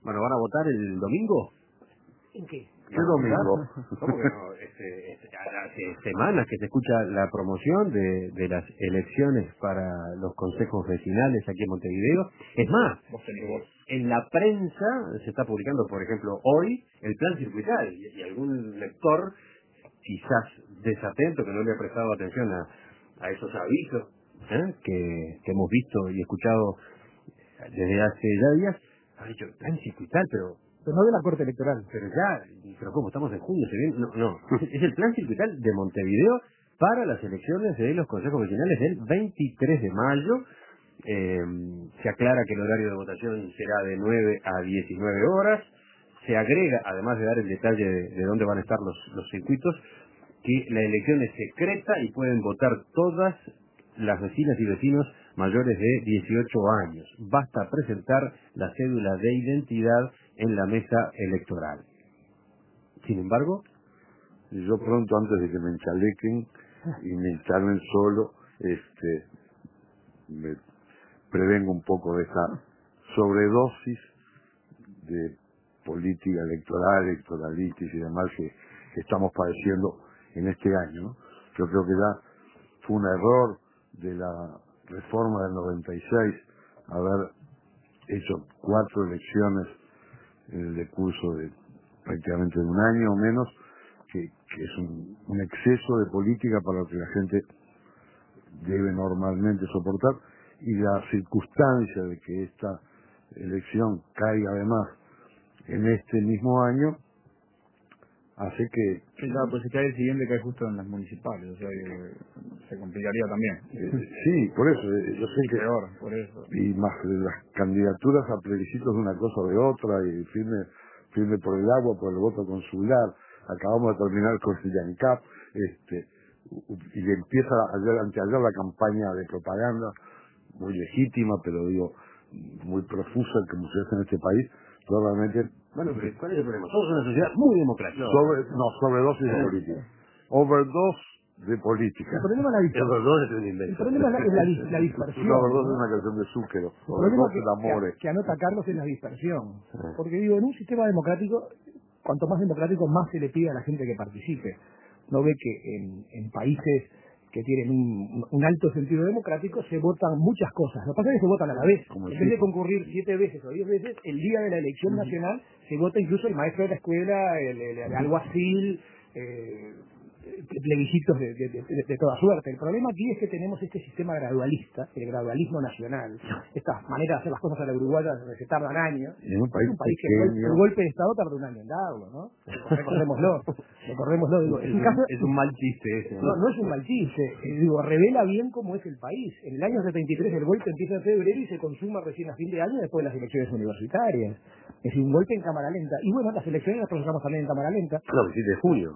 Bueno, ¿van a votar el domingo? ¿En qué? ¿Qué domingo? ¿Cómo que no? Hace semanas que se escucha la promoción de las elecciones para los consejos vecinales aquí en Montevideo. Es más, en la prensa se está publicando, por ejemplo, hoy el plan circuital y algún lector, quizás desatento, que no le ha prestado atención a esos avisos que hemos visto y escuchado desde hace ya días, ha dicho plan circuital, pero no de la Corte Electoral. Pero ¿cómo? Estamos en junio, ¿se viene? No. Es el plan circuital de Montevideo para las elecciones de los consejos vecinales del 23 de mayo. Se aclara que el horario de votación será de 9 a 19 horas. Se agrega, además de dar el detalle de dónde van a estar los circuitos, que la elección es secreta y pueden votar todas las vecinas y vecinos mayores de 18 años. Basta presentar la cédula de identidad en la mesa electoral. Sin embargo, yo pronto, antes de que me enchalequen y me instalen solo, me prevengo un poco de esa sobredosis de política electoral, electoralitis y demás que estamos padeciendo en este año, ¿no? Yo creo que ya fue un error de la reforma del 96 haber hecho 4 elecciones en el decurso de prácticamente de un año o menos, que es un exceso de política para lo que la gente debe normalmente soportar, y la circunstancia de que esta elección caiga además en este mismo año hace que... Claro, pues si cae el siguiente cae justo en las municipales, o sea que se complicaría también. Sí, por eso, yo sé que... Peor, por eso. Y más las candidaturas a plebiscitos de una cosa o de otra, y firme por el agua, por el voto consular. Acabamos de terminar con el YANCAP, y empieza anteayer la campaña de propaganda, muy legítima, pero digo, muy profusa, como se hace en este país. Yo realmente... Bueno, pero ¿cuál es el problema? Somos una sociedad muy democrática. Sobredosis de política. Overdose de política. El problema es la dispersión. El problema es la dispersión. Overdose es una canción de Zúquero. Overdose de amores. Que anota Carlos es la dispersión. Porque digo, en un sistema democrático, cuanto más democrático, más se le pide a la gente que participe. No ve que en países que tienen un alto sentido democrático se votan muchas cosas. Lo que pasa es que se votan a la vez. En vez de concurrir 7 veces o 10 veces, el día de la elección nacional se vota incluso el maestro de la escuela, el alguacil, plebiscitos de toda suerte. El problema aquí es que tenemos este sistema gradualista, el gradualismo nacional, estas maneras de hacer las cosas a la uruguaya que se tardan años. En un país que el golpe de Estado tarda un año en darlo, ¿no? Recordémoslo. Digo, es un mal chiste ese, ¿no? No es un mal chiste. Digo, revela bien cómo es el país. En el año 73 el golpe empieza en febrero y se consuma recién a fin de año después de las elecciones universitarias. Es decir, un golpe en cámara lenta. Y bueno, las elecciones las procesamos también en cámara lenta. No, el 7 de junio.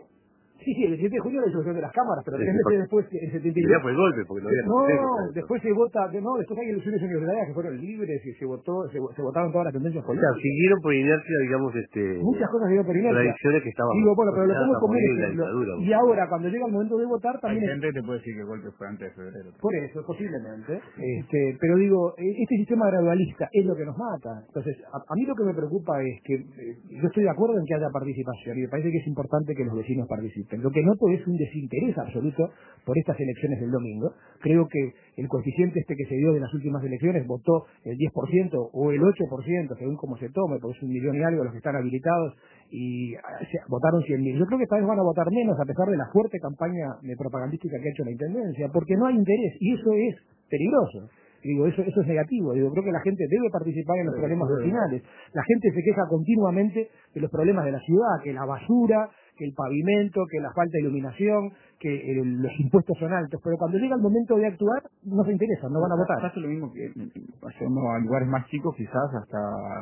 Sí, el 7 de junio la disolución de las cámaras, pero 3 meses después, en 72... Ya fue el golpe, porque no había... después se vota... después hay elecciones universitarias que fueron libres y se votaron todas las tendencias políticas. O sea, siguieron por inercia, digamos, muchas cosas siguieron por inercia. Tradiciones que estaban... Digo, bueno, pero lo pongo como un ejemplo. Y ahora, ¿no? cuando llega el momento de votar, también... Hay gente que te puede decir que el golpe fue antes de febrero. Por eso, posiblemente. Pero digo, este sistema gradualista es lo que nos mata. Entonces, a mí lo que me preocupa es que yo estoy de acuerdo en que haya participación y me parece que es importante que los vecinos participen. Lo que noto es un desinterés absoluto por estas elecciones del domingo. Creo que el coeficiente que se dio de las últimas elecciones votó el 10% o el 8%, según como se tome, porque es 1 millón y algo los que están habilitados, y votaron 100.000. Yo creo que esta vez van a votar menos, a pesar de la fuerte campaña propagandística que ha hecho la Intendencia, porque no hay interés, y eso es peligroso. Digo, eso es negativo. Digo, creo que la gente debe participar en los problemas vecinales. La gente se queja continuamente de los problemas de la ciudad, que la basura, que el pavimento, que la falta de iluminación, que los impuestos son altos, pero cuando llega el momento de actuar, no se interesan, no van a votar. Pasa lo mismo que hacemos a lugares más chicos, quizás hasta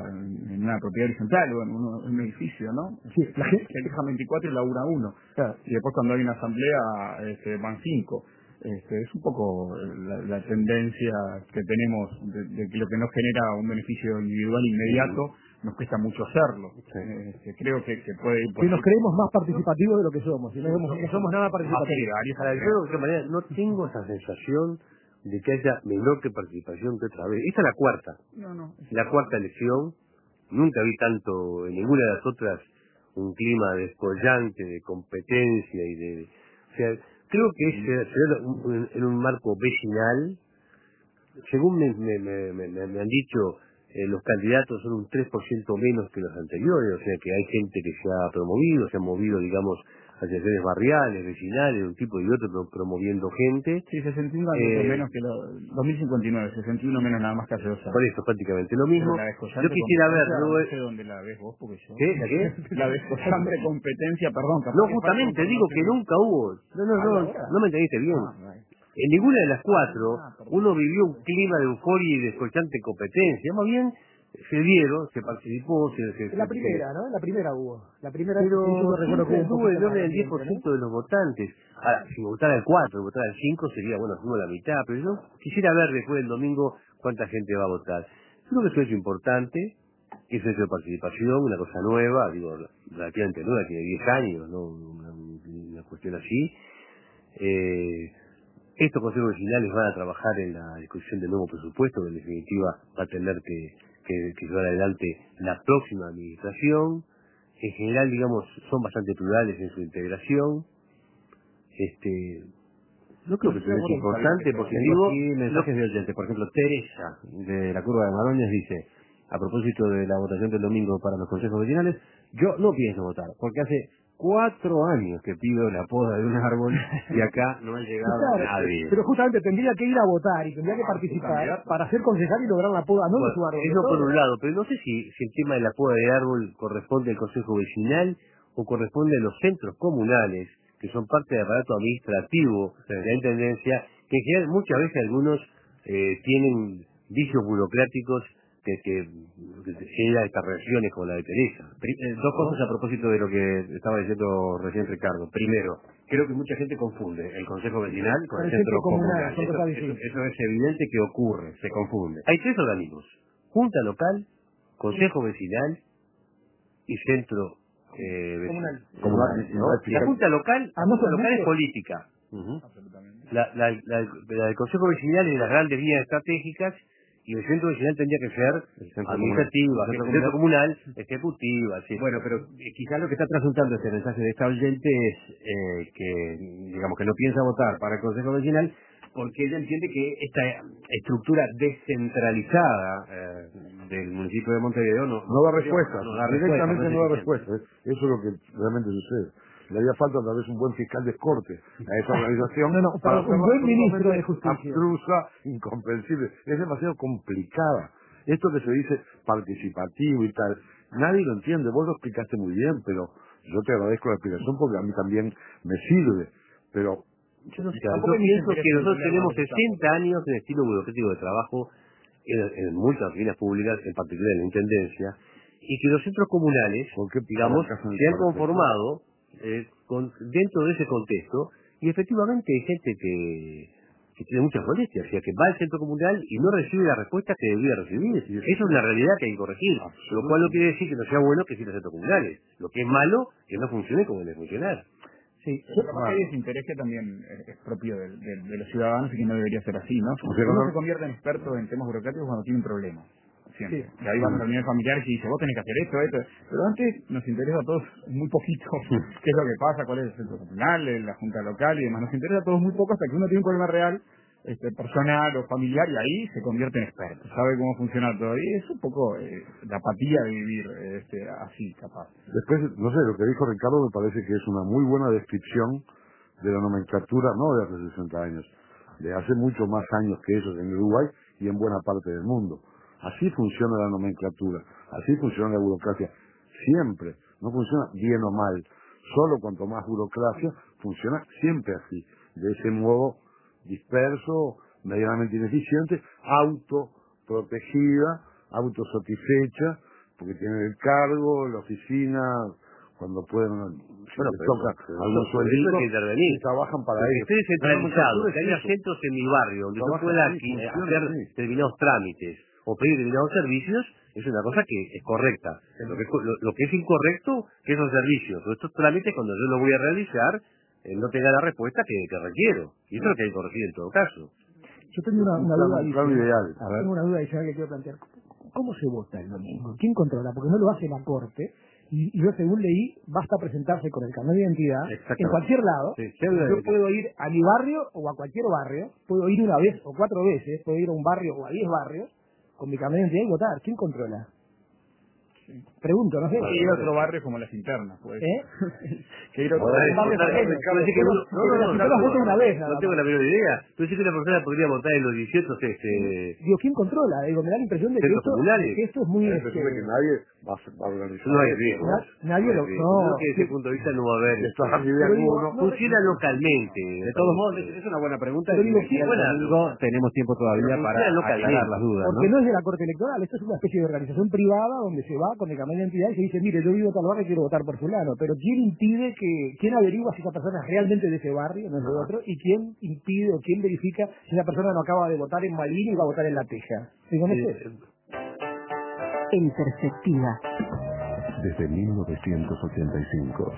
en una propiedad horizontal o en un edificio, ¿no? Sí, la gente se queja 24 y labura 1. Claro. Y después cuando hay una asamblea van 5. Es un poco la tendencia que tenemos de que lo que nos genera un beneficio individual inmediato nos cuesta mucho hacerlo. Creo que puede ir por... Que nos creemos más participativos de lo que somos, y no somos nada participativos. Yo de alguna manera no tengo esa sensación de que haya menor que participación que otra vez. Esta es la cuarta. La cuarta elección nunca vi tanto en ninguna de las otras un clima descollante, de competencia y de... O sea, creo que se da en un marco vecinal. Según me han dicho, los candidatos son un 3% menos que los anteriores, o sea que hay gente que se ha promovido, se ha movido, digamos, asociaciones barriales, vecinales, un tipo y otro, promoviendo gente. Sí, 61 menos que 2059, 61 menos nada más que hace 2 años. Por eso, prácticamente lo mismo. Yo quisiera ver... No sé dónde la ves vos, porque yo... ¿Qué? ¿La qué? La descollante competencia, perdón. No, justamente, digo que nunca hubo... No me entendiste bien. En ninguna de las cuatro uno vivió un clima de euforia y descollante competencia. Más bien se participó, La primera, ¿no? La primera hubo. La primera, pero yo recuerdo que tuvo el orden del 10% de los votantes. Ahora, si votara el 4, votara el 5, sería, bueno, hacemos la mitad, pero yo quisiera ver después del domingo cuánta gente va a votar. Creo que eso es importante, que es un hecho de participación, una cosa nueva, digo, relativamente nueva, tiene 10 años, ¿no? Una cuestión así. Estos consejos vecinales van a trabajar en la discusión del nuevo presupuesto, que en definitiva va a tener que llevar adelante la próxima administración. En general, digamos, son bastante plurales en su integración. No creo que sea importante, porque digo, aquí mensajes de oyentes. Por ejemplo, Teresa, de la Curva de Maroñas, dice, a propósito de la votación del domingo para los consejos vecinales, yo no pienso votar, porque hace 4 años que pido la poda de un árbol y acá no ha llegado nadie. Pero justamente tendría que ir a votar y tendría que participar para ser concejal y lograr la poda, no de su árbol. Eso por un lado, pero no sé si el tema de la poda de árbol corresponde al consejo vecinal o corresponde a los centros comunales, que son parte del aparato administrativo de la intendencia, que en general muchas veces algunos tienen vicios burocráticos que genera estas reacciones como la de Teresa. Dos cosas a propósito de lo que estaba diciendo recién Ricardo. Primero, creo que mucha gente confunde el consejo vecinal con el centro comunal. Eso es evidente que ocurre, se confunde. Hay 3 organismos: junta local, consejo vecinal y centro comunal. ¿No? La junta local es política. La del consejo vecinal es de las grandes líneas estratégicas, y el centro vecinal tendría que ser administrativa, el centro comunal ejecutiva. ¿Sí? Bueno, pero quizás lo que está trasladando este mensaje de esta oyente es que, digamos, que no piensa votar para el consejo vecinal porque ella entiende que esta estructura descentralizada del municipio de Montevideo no da respuesta. Directamente no da respuesta. Eso es lo que realmente sucede. Le haría falta tal vez un buen fiscal de corte a esa organización. Un buen ministro de Justicia. Abstrusa, incomprensible. Es demasiado complicada. Esto que se dice participativo y tal, nadie lo entiende. Vos lo explicaste muy bien, pero yo te agradezco la explicación porque a mí también me sirve. Pero yo pienso que nosotros tenemos 60 años de estilo burocrático de trabajo en muchas oficinas públicas, en particular en la Intendencia, y que los centros comunales, digamos, se han conformado dentro de ese contexto, y efectivamente hay gente que tiene muchas molestias, o sea, que va al centro comunal y no recibe la respuesta que debería recibir. Eso es una realidad que hay que corregir, lo cual no quiere decir que no sea bueno que exista centros comunales. Lo que es malo, que no funcione como debe funcionar. Sí, hay desinterés que también es propio de los ciudadanos y que no debería ser así, ¿no? Uno se convierte en experto en temas burocráticos cuando tiene un problema. Siempre. Sí. Y ahí van a reuniones familiares y dice, vos tenés que hacer esto. Pero antes nos interesa a todos muy poquito qué es lo que pasa, cuál es el centro comunal, la junta local y demás. Nos interesa a todos muy poco hasta que uno tiene un problema real, personal o familiar, y ahí se convierte en experto. Sabe cómo funciona todo. Y es un poco la apatía de vivir así, capaz. Después, no sé, lo que dijo Ricardo me parece que es una muy buena descripción de la nomenclatura, no de hace 60 años, de hace mucho más años que eso en Uruguay y en buena parte del mundo. Así funciona la nomenclatura, así funciona la burocracia. Siempre, no funciona bien o mal. Solo cuanto más burocracia, funciona siempre así. De ese modo disperso, medianamente ineficiente, autoprotegida, autosatisfecha, porque tienen el cargo, la oficina, cuando pueden, toca algún sueldito, y trabajan para ellos. Esté descentralizado, que haya centros en mi barrio donde yo pueda hacer determinados trámites o pedir determinados servicios, es una cosa que es correcta. Lo que es incorrecto, que esos servicios o estos trámites, cuando yo lo voy a realizar, no tenga la respuesta que requiero. Y eso es lo que hay que corregir en todo caso. Yo tengo una duda adicional. Ideal. Tengo una duda adicional que quiero plantear. ¿cómo se vota el domingo? ¿Quién controla? Porque no lo hace la Corte. Y yo, según leí, basta presentarse con el carnet de identidad en cualquier lado. Sí, yo puedo ir a mi barrio o a cualquier barrio, puedo ir una vez o 4 veces, puedo ir a un barrio o a 10 barrios con mi carnet de identidad y votar. ¿Quién controla? Pregunto, no sé. Que ir a otro barrio como las internas, pues. Que ir a otro barrio. No tengo la menor idea. Tú dices que una persona podría votar en los 18. Digo, ¿quién controla? Digo, me da la impresión de que esto es muy... que nadie va a organizar. No hay riesgo. Nadie lo... No, que desde ese punto de vista no va a haber. Funciona localmente. De todos modos, es una buena pregunta. Pero digo, tenemos tiempo todavía para aclarar las dudas. Porque no es de la Corte Electoral, esto es una especie de organización privada donde se va con el carnet de identidad y se dice, mire, yo vivo en tal barrio y quiero votar por fulano, pero ¿quién impide quién averigua si esa persona es realmente de ese barrio, no es de otro, y quién impide o quién verifica si esa persona no acaba de votar en Malvin y va a votar en La Teja? Digo, no sé. En perspectiva. Desde 1985.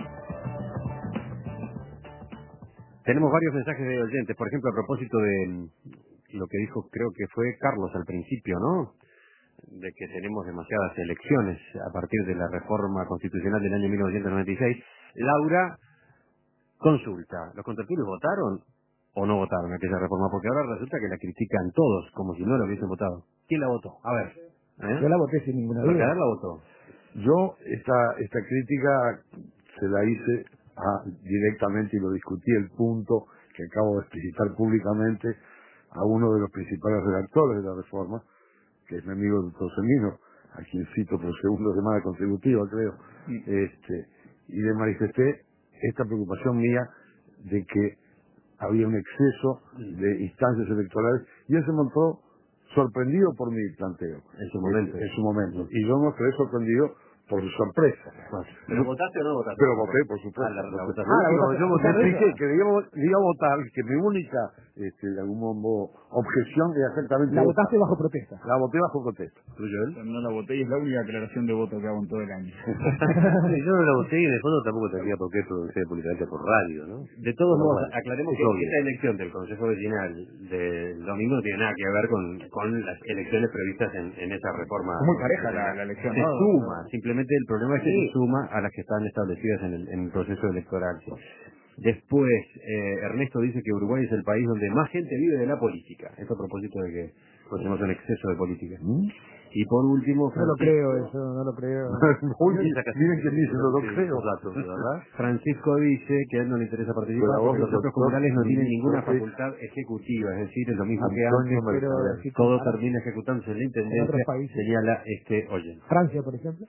Tenemos varios mensajes de oyentes, por ejemplo, a propósito de lo que dijo, creo que fue Carlos al principio, ¿no? De que tenemos demasiadas elecciones a partir de la reforma constitucional del año 1996. Laura consulta, ¿los contertulios votaron o no votaron aquella reforma? Porque ahora resulta que la critican todos, como si no la hubiesen votado. ¿Quién la votó? A ver. Yo la voté sin ninguna duda. Mercader la votó. Yo esta crítica se la hice directamente y lo discutí, el punto que acabo de explicitar públicamente a uno de los principales redactores de la reforma, que es mi amigo el doctor Semino, a quien cito por segunda semana consecutiva, creo, y le manifesté esta preocupación mía de que había un exceso de instancias electorales, y él se mostró sorprendido por mi planteo. En su momento. Y yo me quedé sorprendido por su sorpresa. ¿Pero votaste o no votaste? Pero voté, por supuesto. Yo voté, expliqué que iba a votar, que mi única, de algún modo, objeción era exactamente... La votaste bajo protesta. La voté bajo protesta. ¿Tú, Joel? No la voté y es la única aclaración de voto que hago en todo el año. Yo no la voté y en el fondo tampoco tendría por qué pronunciar públicamente por radio, ¿no? De todos modos, aclaremos que esta elección del Consejo Vecinal del domingo no tiene nada que ver con las elecciones previstas en esa reforma. Es muy pareja la elección, se ¿no? suma, simplemente el problema es que se suma a las que están establecidas en el proceso electoral. Después, Ernesto dice que Uruguay es el país donde más gente vive de la política. Esto a propósito de que tenemos un exceso de política. Y por último, no lo creo eso, no lo creo. Miren que dice, no lo creo. ¿verdad? Francisco dice que a él no le interesa participar porque los otros comunales no tienen ninguna facultad ejecutiva, es decir, es lo mismo que antes, todo termina ejecutándose en la intendencia, señala este oyente. Francia, por ejemplo.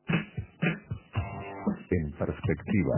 En perspectiva.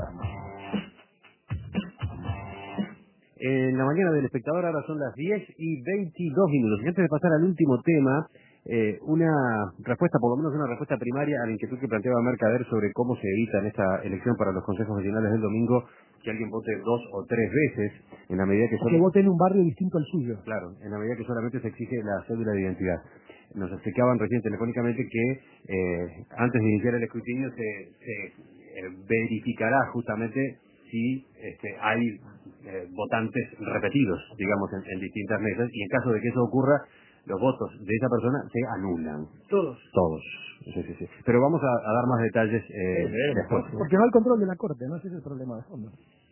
En la mañana del espectador ahora son las 10:22. Y antes de pasar al último tema, una respuesta, por lo menos una respuesta primaria a la inquietud que planteaba Mercader sobre cómo se evita en esta elección para los consejos vecinales del domingo que alguien vote 2 o 3 veces en la medida que vote en un barrio distinto al suyo. Claro, en la medida que solamente se exige la cédula de identidad. Nos explicaban recién telefónicamente que antes de iniciar el escrutinio se verificará justamente si hay votantes repetidos, digamos, en distintas mesas, y en caso de que eso ocurra, los votos de esa persona se anulan. Todos. Sí. Pero vamos a dar más detalles después. Porque no hay control de la Corte, ¿no? Ese es el problema de fondo.